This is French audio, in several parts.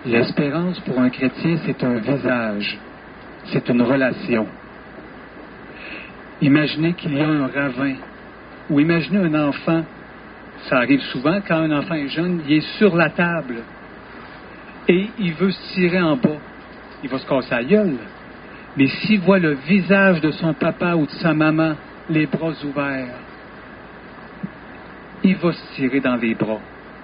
L'espérance pour un chrétien, c'est un visage, c'est une relation. Imaginez qu'il y a un ravin, ou imaginez un enfant, ça arrive souvent quand un enfant est jeune, il est sur la table et il veut se tirer en bas. Il va se casser la gueule. Mais s'il voit le visage de son papa ou de sa maman, les bras ouverts, il va se tirer dans les bras.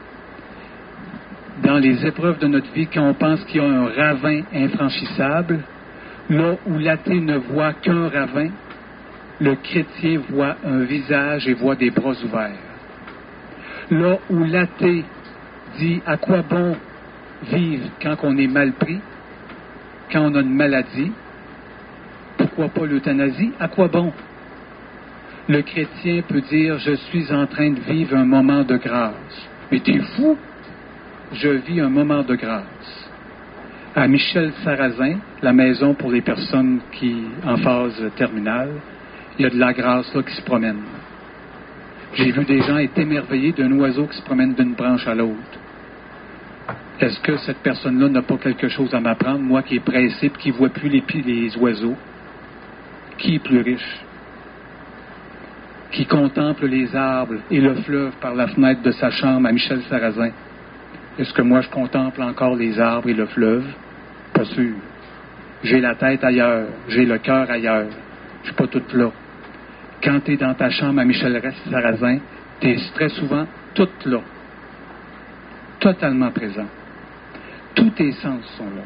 Dans les épreuves de notre vie, quand on pense qu'il y a un ravin infranchissable, là où l'athée ne voit qu'un ravin, le chrétien voit un visage et voit des bras ouverts. Là où l'athée dit à quoi bon vivre quand on est mal pris, quand on a une maladie, pourquoi pas l'euthanasie, à quoi bon? Le chrétien peut dire, je suis en train de vivre un moment de grâce. Mais t'es fou? Je vis un moment de grâce. À Michel Sarrazin, la maison pour les personnes qui en phase terminale, il y a de la grâce là qui se promène. J'ai vu des gens être émerveillés d'un oiseau qui se promène d'une branche à l'autre. Est-ce que cette personne-là n'a pas quelque chose à m'apprendre, moi qui est pressé et qui ne vois plus les oiseaux? Qui est plus riche? Qui contemple les arbres et le fleuve par la fenêtre de sa chambre à Michel Sarrazin? Est-ce que moi je contemple encore les arbres et le fleuve? Pas sûr. J'ai la tête ailleurs, j'ai le cœur ailleurs. Je ne suis pas toute là. Quand tu es dans ta chambre à Michel Sarrazin, tu es très souvent toute là. Totalement présent. Tous tes sens sont là.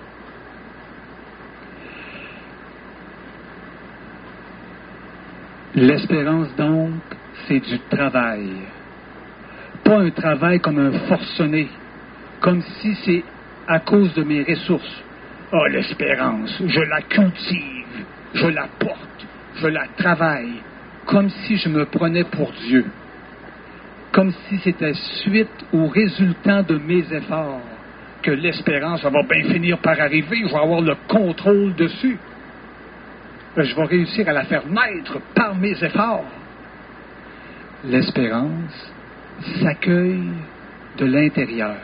L'espérance, donc, c'est du travail. Pas un travail comme un forcené, comme si c'est à cause de mes ressources. Ah, l'espérance, je la cultive, je la porte, je la travaille, comme si je me prenais pour Dieu, comme si c'était suite ou résultant de mes efforts que l'espérance, ça va bien finir par arriver, je vais avoir le contrôle dessus. Je vais réussir à la faire naître par mes efforts. L'espérance s'accueille de l'intérieur.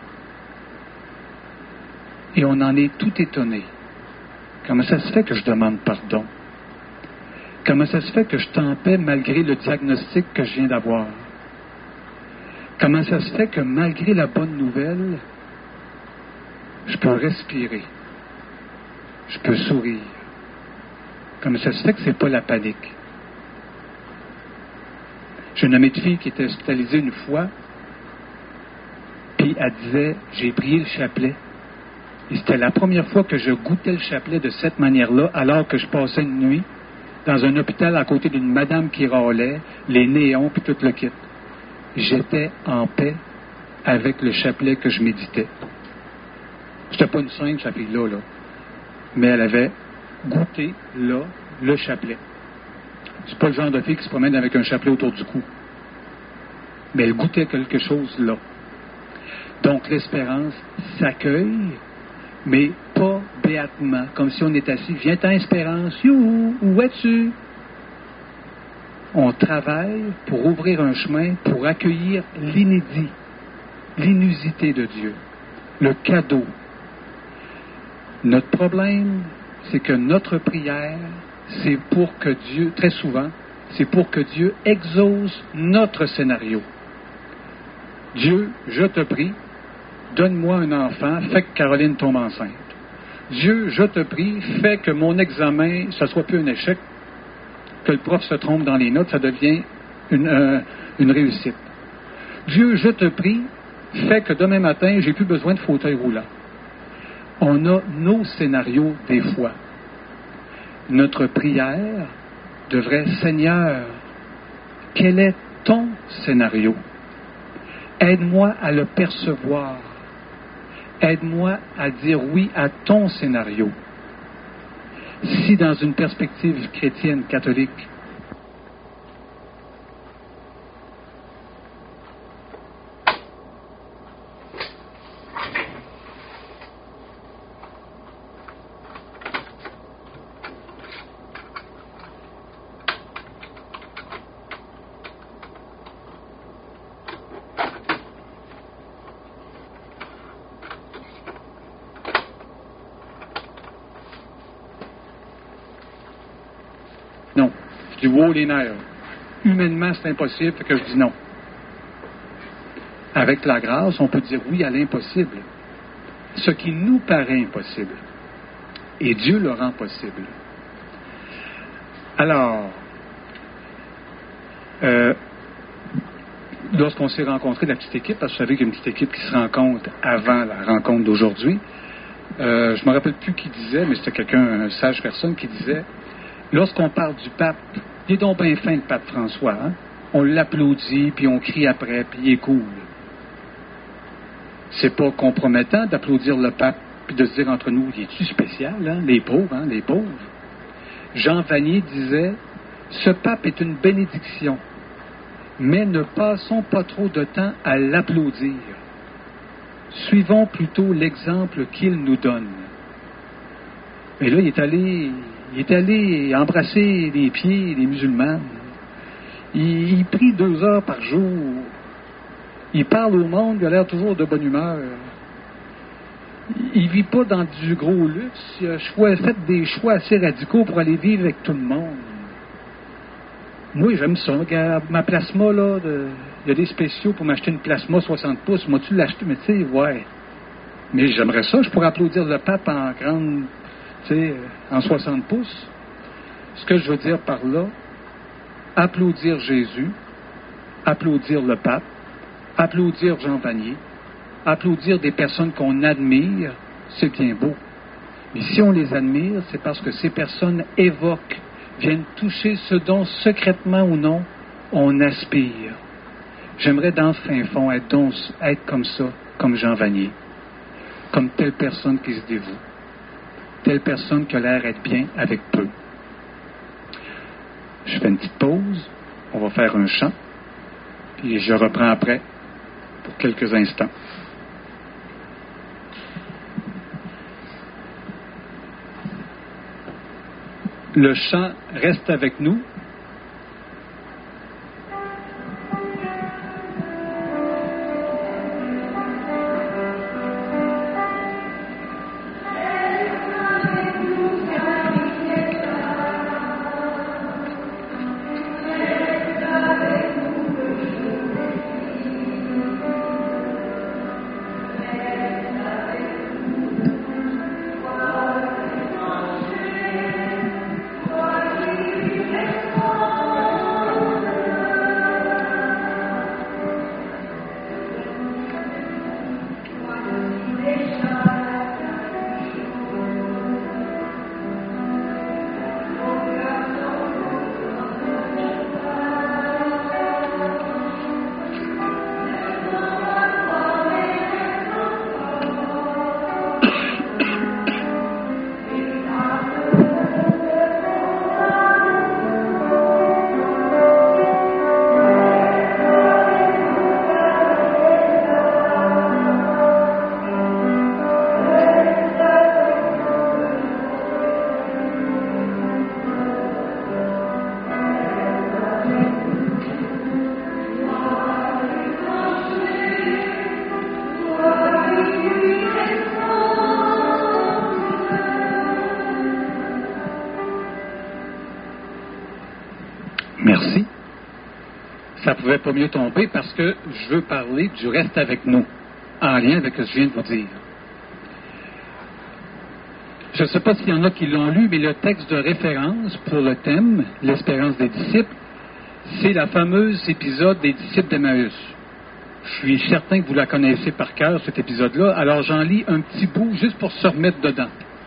Et on en est tout étonné. Comment ça se fait que je demande pardon? Comment ça se fait que je t'en-paie malgré le diagnostic que je viens d'avoir? Comment ça se fait que malgré la bonne nouvelle, je peux respirer, je peux sourire? Comment ça se fait que c'est pas la panique? J'ai une amie de fille qui était hospitalisée une fois, puis elle disait, j'ai prié le chapelet. Et c'était la première fois que je goûtais le chapelet de cette manière-là, alors que je passais une nuit dans un hôpital à côté d'une madame qui râlait, les néons, puis tout le kit. J'étais en paix avec le chapelet que je méditais. C'était pas une sainte, cette fille-là, là. Mais elle avait goûté, là, le chapelet. C'est pas le genre de fille qui se promène avec un chapelet autour du cou. Mais elle goûtait quelque chose, là. Donc, l'espérance s'accueille, mais pas béatement, comme si on était assis. Viens-t'en, espérance, youhou, où es-tu? On travaille pour ouvrir un chemin, pour accueillir l'inédit, l'inusité de Dieu, le cadeau. Notre problème, c'est que notre prière, c'est pour que Dieu, très souvent, c'est pour que Dieu exauce notre scénario. Dieu, je te prie, donne-moi un enfant, fais que Caroline tombe enceinte. Dieu, je te prie, fais que mon examen, ça soit plus un échec, que le prof se trompe dans les notes, ça devient une réussite. Dieu, je te prie, fais que demain matin, j'ai plus besoin de fauteuil roulant. On a nos scénarios des fois. Notre prière devrait, Seigneur, quel est ton scénario? Aide-moi à le percevoir. Aide-moi à dire oui à ton scénario. Si dans une perspective chrétienne, catholique, Je dis, wow, les nerfs. Humainement, c'est impossible, fait que je dis non. Avec la grâce, on peut dire oui à l'impossible. Ce qui nous paraît impossible. Et Dieu le rend possible. Alors, lorsqu'on s'est rencontré, la petite équipe, parce que vous savez qu'il y a une petite équipe qui se rencontre avant la rencontre d'aujourd'hui, je ne me rappelle plus qui disait, mais c'était quelqu'un, une sage personne, qui disait, lorsqu'on parle du pape, il est donc bien fin, le pape François, hein? On l'applaudit, puis on crie après, puis il est cool. C'est pas compromettant d'applaudir le pape, puis de se dire entre nous, il est-tu spécial, hein? Les pauvres, hein? Les pauvres. Jean Vanier disait, ce pape est une bénédiction, mais ne passons pas trop de temps à l'applaudir. Suivons plutôt l'exemple qu'il nous donne. Et là, il est allé embrasser les pieds des musulmans. Il prie 2 heures par jour. Il parle au monde, il a l'air toujours de bonne humeur. Il vit pas dans du gros luxe. Il a fait des choix assez radicaux pour aller vivre avec tout le monde. Moi, j'aime ça. Regarde, ma plasma, là, il y a des spéciaux pour m'acheter une plasma 60 pouces. Moi-tu l'acheter? Mais tu sais, ouais. Mais j'aimerais ça. Je pourrais applaudir le pape en grande, tu sais, en 60 pouces. Ce que je veux dire par là, applaudir Jésus, applaudir le pape, applaudir Jean Vanier, applaudir des personnes qu'on admire, c'est bien beau. Mais si on les admire, c'est parce que ces personnes évoquent, viennent toucher ce dont, secrètement ou non, on aspire. J'aimerais dans le fin fond être comme ça, comme Jean Vanier, comme telle personne qui se dévoue, telle personne qui a l'air d'être bien avec peu. Je fais une petite pause, on va faire un chant, puis je reprends après pour quelques instants. Le chant reste avec nous. Merci. Ça ne pouvait pas mieux tomber parce que je veux parler du reste avec nous, en lien avec ce que je viens de vous dire. Je ne sais pas s'il y en a qui l'ont lu, mais le texte de référence pour le thème, l'espérance des disciples, c'est la fameuse épisode des disciples d'Emmaüs. Je suis certain que vous la connaissez par cœur, cet épisode-là, alors j'en lis un petit bout juste pour se remettre dedans.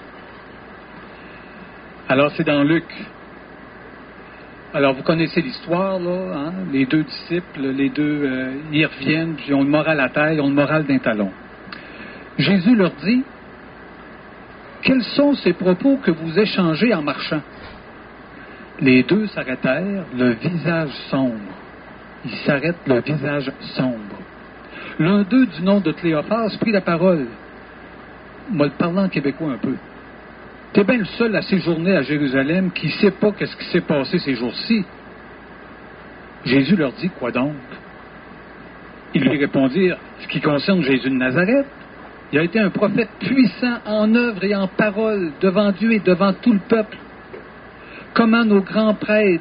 Alors c'est dans Luc. Alors, vous connaissez l'histoire, là, hein? Les 2 disciples, ils reviennent, puis ils ont le moral à terre, ils ont le moral d'un talon. Jésus leur dit, « Quels sont ces propos que vous échangez en marchant? » Les 2 s'arrêtèrent, le visage sombre. Ils s'arrêtent, le visage sombre. L'un d'eux, du nom de Cléophas, prit la parole. Moi, le parlant en québécois un peu. T'es bien le seul à séjourner à Jérusalem qui ne sait pas qu'est-ce qui s'est passé ces jours-ci. Jésus leur dit, quoi donc? Ils lui répondirent, ce qui concerne Jésus de Nazareth, il a été un prophète puissant en œuvre et en parole devant Dieu et devant tout le peuple. Comment nos grands prêtres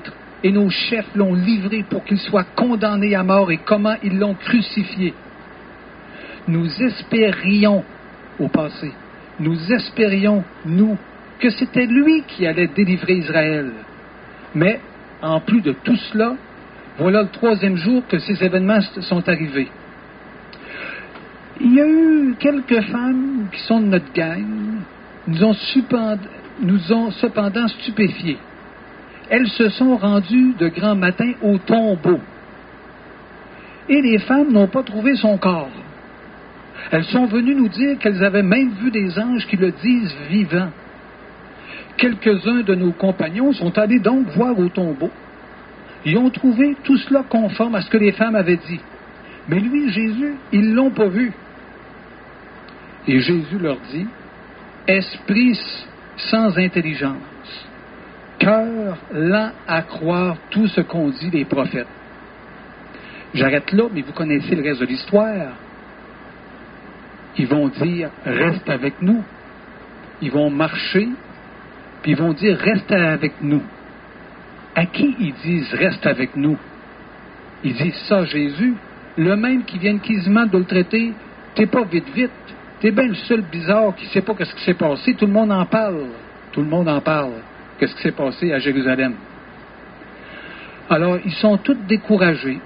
et nos chefs l'ont livré pour qu'il soit condamné à mort et comment ils l'ont crucifié. Nous espérions au passé, nous espérions, nous, que c'était lui qui allait délivrer Israël. Mais, en plus de tout cela, voilà le 3e jour que ces événements sont arrivés. Il y a eu quelques femmes qui sont de notre gang, nous ont cependant stupéfiés. Elles se sont rendues de grand matin au tombeau. Et les femmes n'ont pas trouvé son corps. Elles sont venues nous dire qu'elles avaient même vu des anges qui le disent vivant. Quelques-uns de nos compagnons sont allés donc voir au tombeau. Ils ont trouvé tout cela conforme à ce que les femmes avaient dit. Mais lui, Jésus, ils ne l'ont pas vu. Et Jésus leur dit, « Esprit sans intelligence, cœur lent à croire tout ce qu'ont dit les prophètes. » J'arrête là, mais vous connaissez le reste de l'histoire. Ils vont dire, « Reste avec nous. » Ils vont marcher, puis ils vont dire, « Reste avec nous. » À qui ils disent, « Reste avec nous » Ils disent ça, Jésus, le même qui vient quasiment de le traiter, « T'es pas vite, t'es bien le seul bizarre qui ne sait pas ce qui s'est passé, tout le monde en parle. » Tout le monde en parle. Qu'est-ce qui s'est passé à Jérusalem? Alors, ils sont tous découragés.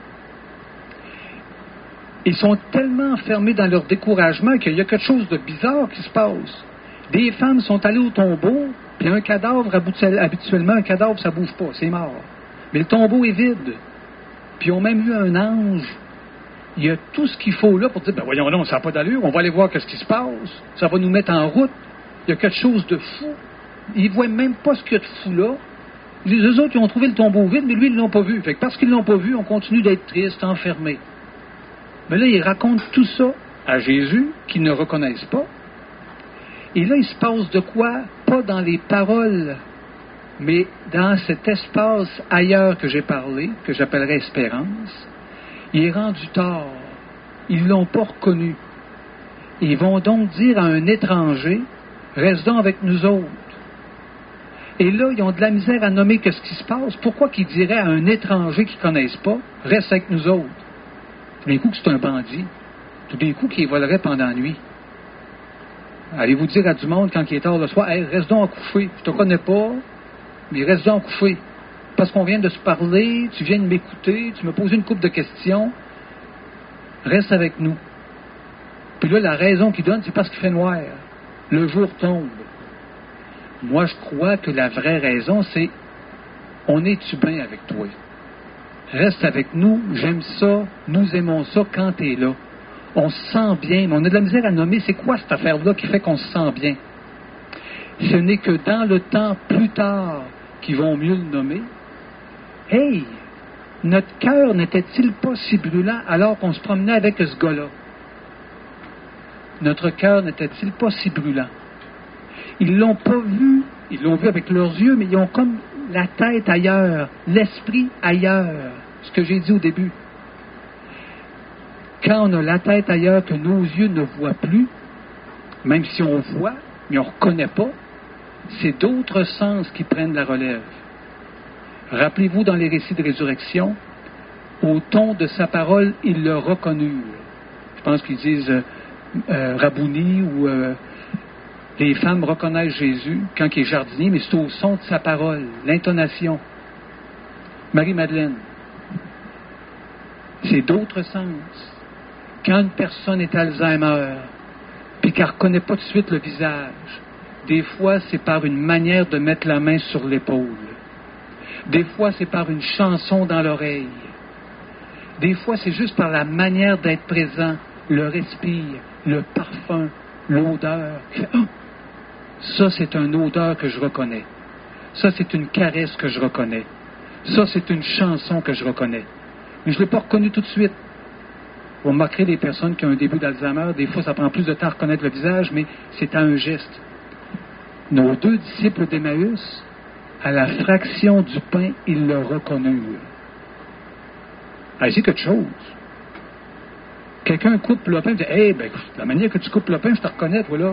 Ils sont tellement enfermés dans leur découragement qu'il y a quelque chose de bizarre qui se passe. Des femmes sont allées au tombeau, puis un cadavre, habituellement, un cadavre, ça ne bouge pas, c'est mort. Mais le tombeau est vide. Puis ils ont même eu un ange. Il y a tout ce qu'il faut là pour dire, ben voyons là, ça n'a pas d'allure, on va aller voir ce qui se passe. Ça va nous mettre en route. Il y a quelque chose de fou. Ils ne voient même pas ce qu'il y a de fou là. Les autres, ils ont trouvé le tombeau vide, mais lui, ils ne l'ont pas vu. Fait que parce qu'ils ne l'ont pas vu, on continue d'être triste, enfermé. Mais là, ils racontent tout ça à Jésus, qu'ils ne reconnaissent pas. Et là, il se passe de quoi? Pas dans les paroles, mais dans cet espace ailleurs que j'ai parlé, que j'appellerais espérance. Il est rendu tard. Ils ne l'ont pas reconnu. Ils vont donc dire à un étranger, reste donc avec nous autres. Et là, ils ont de la misère à nommer ce qui se passe. Pourquoi qu'ils diraient à un étranger qu'ils ne connaissent pas, reste avec nous autres? Tout d'un coup que c'est un bandit. Tout d'un coup qu'il volerait pendant la nuit. Allez-vous dire à du monde quand il est tard le soir, hey, reste donc couché. Je te connais pas, mais reste donc couché. Parce qu'on vient de se parler, tu viens de m'écouter, tu me poses une couple de questions. Reste avec nous. Puis là, la raison qu'il donne, c'est parce qu'il fait noir. Le jour tombe. Moi, je crois que la vraie raison, c'est on est-tu bien avec toi? Reste avec nous, j'aime ça, nous aimons ça quand tu es là. On se sent bien, mais on a de la misère à nommer c'est quoi cette affaire-là qui fait qu'on se sent bien. Ce n'est que dans le temps plus tard qu'ils vont mieux le nommer. Hey, notre cœur n'était-il pas si brûlant alors qu'on se promenait avec ce gars-là? Notre cœur n'était-il pas si brûlant? Ils l'ont pas vu, ils l'ont vu avec leurs yeux, mais ils ont comme la tête ailleurs, l'esprit ailleurs. Ce que j'ai dit au début. Quand on a la tête ailleurs que nos yeux ne voient plus, même si on voit, mais on ne reconnaît pas, c'est d'autres sens qui prennent la relève. Rappelez-vous dans les récits de résurrection, au ton de sa parole, ils le reconnurent. Je pense qu'ils disent Rabouni ou les femmes reconnaissent Jésus quand il est jardinier, mais c'est au son de sa parole, l'intonation. Marie-Madeleine, c'est d'autres sens. Quand une personne est Alzheimer, puis qu'elle ne reconnaît pas tout de suite le visage, des fois c'est par une manière de mettre la main sur l'épaule. Des fois c'est par une chanson dans l'oreille. Des fois c'est juste par la manière d'être présent, le respire, le parfum, l'odeur. Oh, ça c'est une odeur que je reconnais. Ça c'est une caresse que je reconnais. Ça c'est une chanson que je reconnais. Mais je ne l'ai pas reconnu tout de suite. Vous remarquerez les personnes qui ont un début d'Alzheimer, des fois ça prend plus de temps à reconnaître le visage, mais c'est à un geste. Nos 2 disciples d'Emmaüs, à la fraction du pain, ils le reconnurent. Ah, c'est quelque chose. Quelqu'un coupe le pain et dit, hey, ben, la manière que tu coupes le pain, je te reconnais, voilà.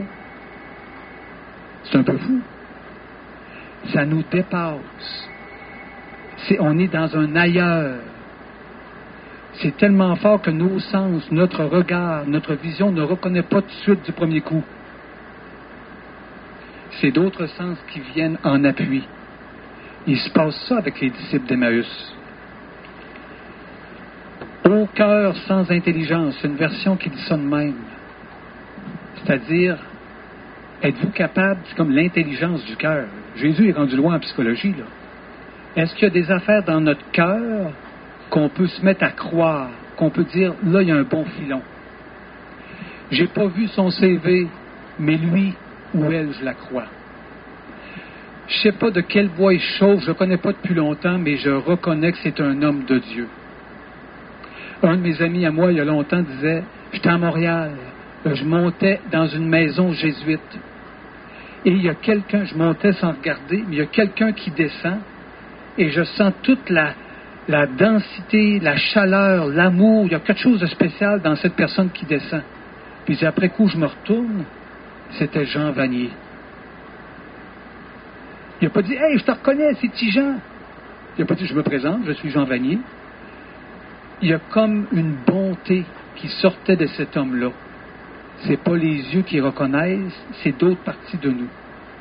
C'est un peu fou. Ça nous dépasse. On est dans un ailleurs. C'est tellement fort que nos sens, notre regard, notre vision ne reconnaît pas tout de suite du premier coup. C'est d'autres sens qui viennent en appui. Il se passe ça avec les disciples d'Emmaüs. Au cœur sans intelligence, c'est une version qui dit ça de même. C'est-à-dire, êtes-vous capable, c'est comme l'intelligence du cœur. Jésus est rendu loin en psychologie, là. Est-ce qu'il y a des affaires dans notre cœur qu'on peut se mettre à croire, qu'on peut dire, là, il y a un bon filon. J'ai pas vu son CV, mais lui ou elle, je la crois. Je sais pas de quelle voix il chauffe, je le connais pas depuis longtemps, mais je reconnais que c'est un homme de Dieu. Un de mes amis à moi, il y a longtemps, disait, j'étais à Montréal, je montais dans une maison jésuite. Et il y a quelqu'un, je montais sans regarder, mais il y a quelqu'un qui descend, et je sens toute la densité, la chaleur, l'amour, il y a quelque chose de spécial dans cette personne qui descend. Puis après coup, je me retourne, c'était Jean Vanier. Il n'a pas dit « Hey, je te reconnais, c'est petit Jean ». Il n'a pas dit « Je me présente, je suis Jean Vanier ». Il y a comme une bonté qui sortait de cet homme-là. Ce n'est pas les yeux qui reconnaissent, c'est d'autres parties de nous.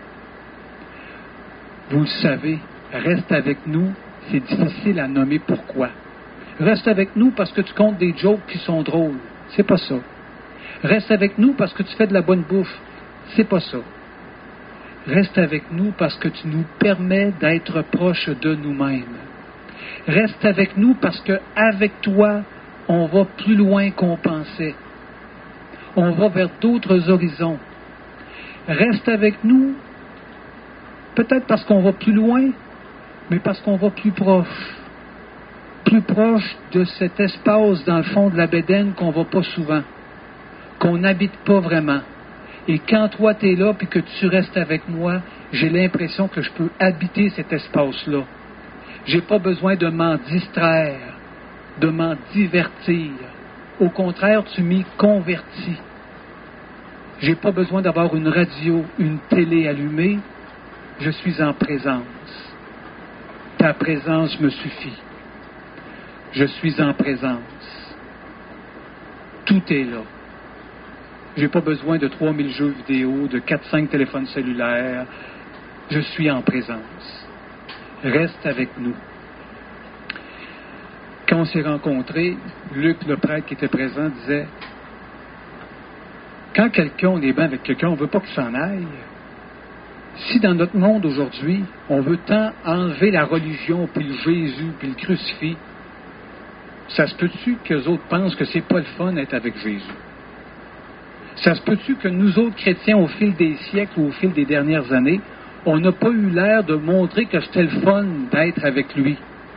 Vous le savez, reste avec nous, c'est difficile à nommer pourquoi. Reste avec nous parce que tu comptes des jokes qui sont drôles. C'est pas ça. Reste avec nous parce que tu fais de la bonne bouffe. C'est pas ça. Reste avec nous parce que tu nous permets d'être proches de nous-mêmes. Reste avec nous parce que avec toi, on va plus loin qu'on pensait. On va vers d'autres horizons. Reste avec nous, peut-être parce qu'on va plus loin, mais parce qu'on va plus proche. Plus proche de cet espace dans le fond de la bédaine qu'on va pas souvent, qu'on n'habite pas vraiment. Et quand toi tu es là puis que tu restes avec moi, j'ai l'impression que je peux habiter cet espace-là. J'ai pas besoin de m'en distraire, de m'en divertir. Au contraire, tu m'y convertis. J'ai pas besoin d'avoir une radio, une télé allumée. Je suis en présence. Ta présence me suffit. Je suis en présence. Tout est là. J'ai pas besoin de 3000 jeux vidéo, de 4-5 téléphones cellulaires. Je suis en présence. Reste avec nous. Quand on s'est rencontrés, Luc, le prêtre qui était présent, disait quand on est bien avec quelqu'un, on ne veut pas qu'il s'en aille. Si dans notre monde aujourd'hui, on veut tant enlever la religion, puis le Jésus, puis le crucifix, ça se peut-tu qu'eux autres pensent que c'est pas le fun d'être avec Jésus? Ça se peut-tu que nous autres chrétiens, au fil des siècles ou au fil des dernières années, on n'a pas eu l'air de montrer que c'était le fun d'être avec lui?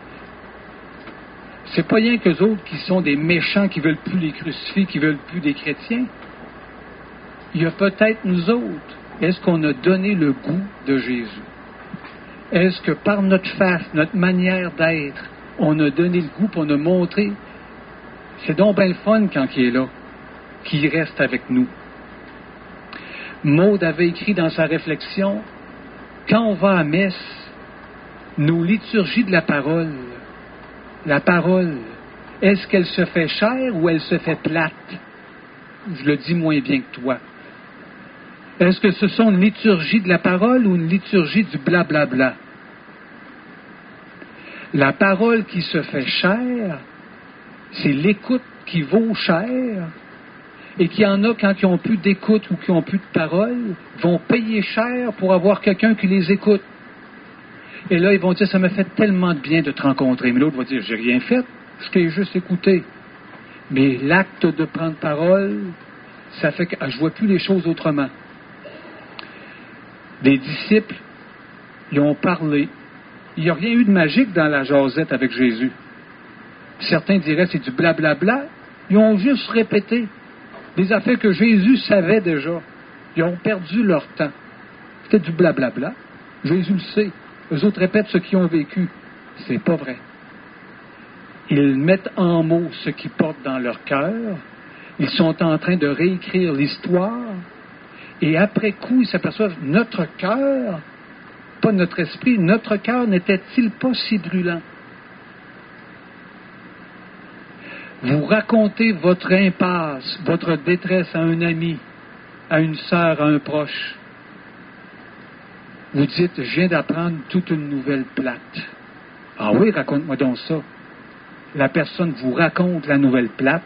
C'est pas rien qu'eux autres qui sont des méchants, qui veulent plus les crucifix, qui veulent plus des chrétiens. Il y a peut-être nous autres. Est-ce qu'on a donné le goût de Jésus? Est-ce que par notre face, notre manière d'être, on a donné le goût, puis on a montré? C'est donc bien le fun quand il est là, qu'il reste avec nous. Maud avait écrit dans sa réflexion, quand on va à messe, nos liturgies de la parole, est-ce qu'elle se fait chère ou elle se fait plate? Je le dis moins bien que toi. Est-ce que ce sont une liturgie de la parole ou une liturgie du blablabla? La parole qui se fait chère, c'est l'écoute qui vaut cher, et qu'il y en a, quand ils n'ont plus d'écoute ou qui n'ont plus de parole, vont payer cher pour avoir quelqu'un qui les écoute. Et là, ils vont dire, ça me fait tellement de bien de te rencontrer. Mais l'autre va dire, j'ai rien fait, je t'ai juste écouté. Mais l'acte de prendre parole, ça fait que je ne vois plus les choses autrement. Les disciples, ils ont parlé. Il n'y a rien eu de magique dans la jasette avec Jésus. Certains diraient c'est du blablabla. Ils ont juste répété des affaires que Jésus savait déjà. Ils ont perdu leur temps. C'était du blablabla. Jésus le sait. Eux autres répètent ce qu'ils ont vécu. C'est pas vrai. Ils mettent en mots ce qu'ils portent dans leur cœur. Ils sont en train de réécrire l'histoire. Et après coup, ils s'aperçoivent, notre cœur, pas notre esprit, notre cœur n'était-il pas si brûlant? Vous racontez votre impasse, votre détresse à un ami, à une sœur, à un proche. Vous dites, je viens d'apprendre toute une nouvelle plate. Ah oui, raconte-moi donc ça. La personne vous raconte la nouvelle plate,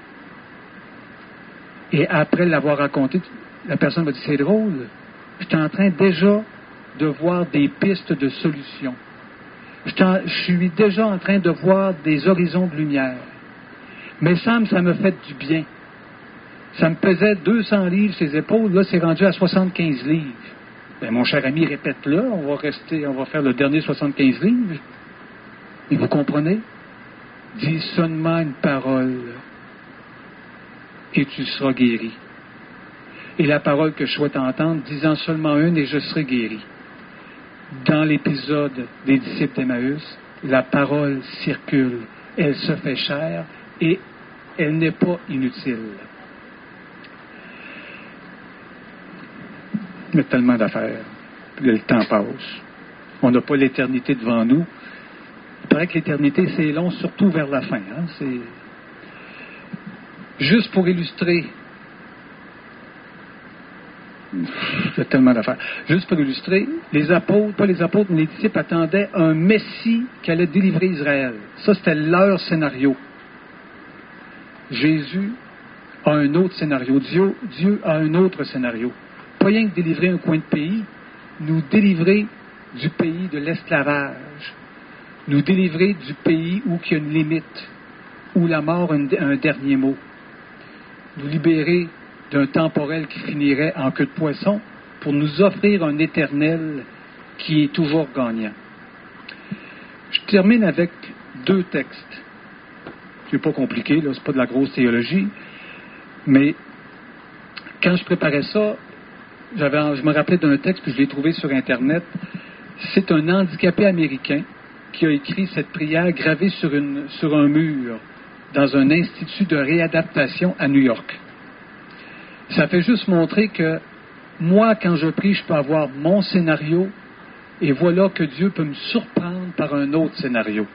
et après l'avoir racontée, la personne va dire, c'est drôle, je suis en train déjà de voir des pistes de solutions. Je suis déjà en train de voir des horizons de lumière. Mais ça me fait du bien. Ça me pesait 200 livres ses épaules, là c'est rendu à 75 livres. Ben, mon cher ami, répète-le, on va faire le dernier 75 livres. Et vous comprenez? Dis seulement une parole et tu seras guéri. Et la parole que je souhaite entendre, disant seulement une et je serai guéri. Dans l'épisode des disciples d'Emmaüs, la parole circule, elle se fait chair et elle n'est pas inutile. Il y a tellement d'affaires. Le temps passe. On n'a pas l'éternité devant nous. Il paraît que l'éternité, c'est long, surtout vers la fin. C'est juste pour illustrer. Il y a tellement d'affaires. Juste pour illustrer, les apôtres, pas les apôtres, mais les disciples attendaient un Messie qui allait délivrer Israël. Ça, c'était leur scénario. Jésus a un autre scénario. Dieu a un autre scénario. Pas rien que délivrer un coin de pays, nous délivrer du pays de l'esclavage, nous délivrer du pays où il y a une limite, où la mort a un dernier mot, nous libérer d'un temporel qui finirait en queue de poisson pour nous offrir un éternel qui est toujours gagnant. Je termine avec 2 textes. C'est pas compliqué, là, c'est pas de la grosse théologie, mais quand je préparais ça, je me rappelais d'un texte que je l'ai trouvé sur Internet. C'est un handicapé américain qui a écrit cette prière gravée sur un mur dans un institut de réadaptation à New York. Ça fait juste montrer que moi, quand je prie, je peux avoir mon scénario et voilà que Dieu peut me surprendre par un autre scénario.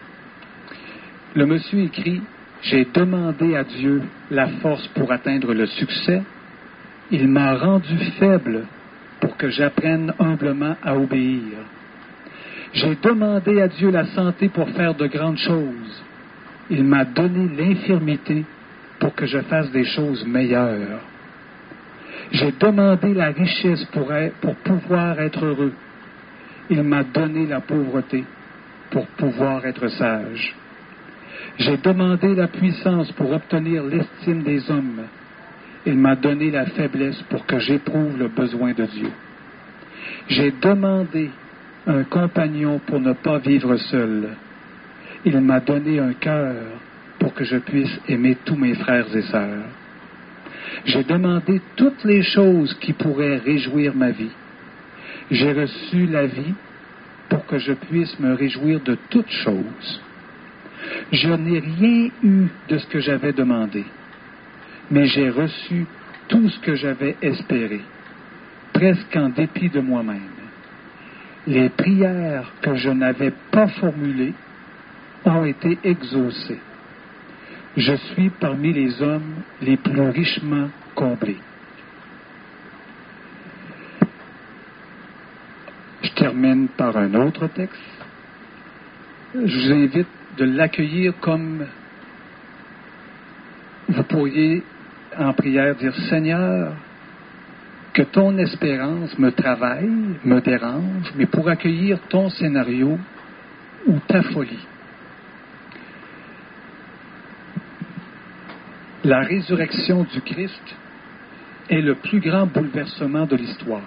Le monsieur écrit, « J'ai demandé à Dieu la force pour atteindre le succès. Il m'a rendu faible pour que j'apprenne humblement à obéir. J'ai demandé à Dieu la santé pour faire de grandes choses. Il m'a donné l'infirmité pour que je fasse des choses meilleures. J'ai demandé la richesse pour pouvoir être heureux. Il m'a donné la pauvreté pour pouvoir être sage. J'ai demandé la puissance pour obtenir l'estime des hommes. Il m'a donné la faiblesse pour que j'éprouve le besoin de Dieu. J'ai demandé un compagnon pour ne pas vivre seul. Il m'a donné un cœur pour que je puisse aimer tous mes frères et sœurs. J'ai demandé toutes les choses qui pourraient réjouir ma vie. J'ai reçu la vie pour que je puisse me réjouir de toutes choses. Je n'ai rien eu de ce que j'avais demandé, mais j'ai reçu tout ce que j'avais espéré, presque en dépit de moi-même. Les prières que je n'avais pas formulées ont été exaucées. Je suis parmi les hommes les plus richement comblés. Je termine par un autre texte. Je vous invite de l'accueillir comme vous pourriez en prière dire, Seigneur, que ton espérance me travaille, me dérange, mais pour accueillir ton scénario ou ta folie. La résurrection du Christ est le plus grand bouleversement de l'histoire.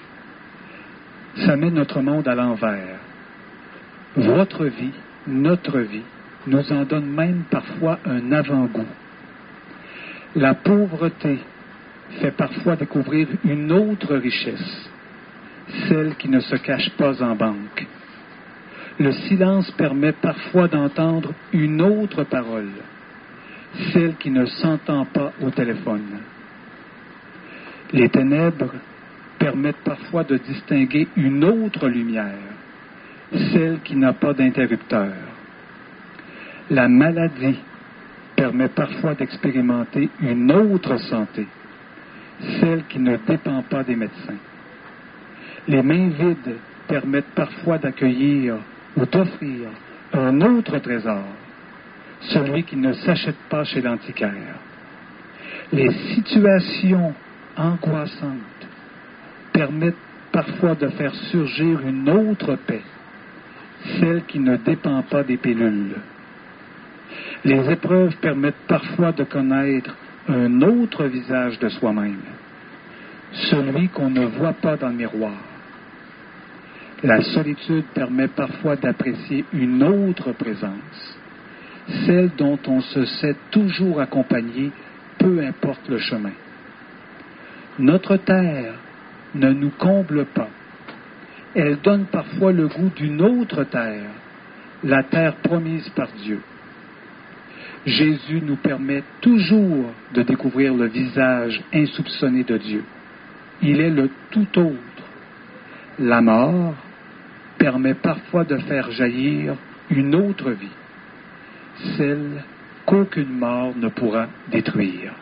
Ça met notre monde à l'envers. Votre vie, notre vie, nous en donne même parfois un avant-goût. La pauvreté fait parfois découvrir une autre richesse, celle qui ne se cache pas en banque. Le silence permet parfois d'entendre une autre parole, celle qui ne s'entend pas au téléphone. Les ténèbres permettent parfois de distinguer une autre lumière, celle qui n'a pas d'interrupteur. La maladie permet parfois d'expérimenter une autre santé, celle qui ne dépend pas des médecins. Les mains vides permettent parfois d'accueillir ou d'offrir un autre trésor, celui qui ne s'achète pas chez l'antiquaire. Les situations angoissantes permettent parfois de faire surgir une autre paix, celle qui ne dépend pas des pilules. Les épreuves permettent parfois de connaître un autre visage de soi-même, celui qu'on ne voit pas dans le miroir. La solitude permet parfois d'apprécier une autre présence, celle dont on se sait toujours accompagné, peu importe le chemin. Notre terre ne nous comble pas. Elle donne parfois le goût d'une autre terre, la terre promise par Dieu. Jésus nous permet toujours de découvrir le visage insoupçonné de Dieu. Il est le tout autre. La mort permet parfois de faire jaillir une autre vie, celle qu'aucune mort ne pourra détruire.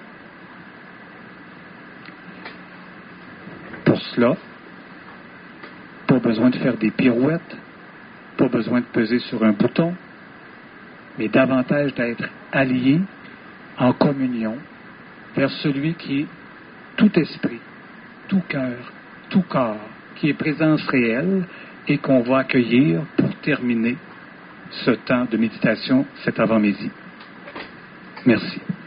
Pour cela, pas besoin de faire des pirouettes, pas besoin de peser sur un bouton, mais davantage d'être allié en communion vers celui qui est tout esprit, tout cœur, tout corps, qui est présence réelle et qu'on va accueillir pour terminer ce temps de méditation cet avant-midi. Merci.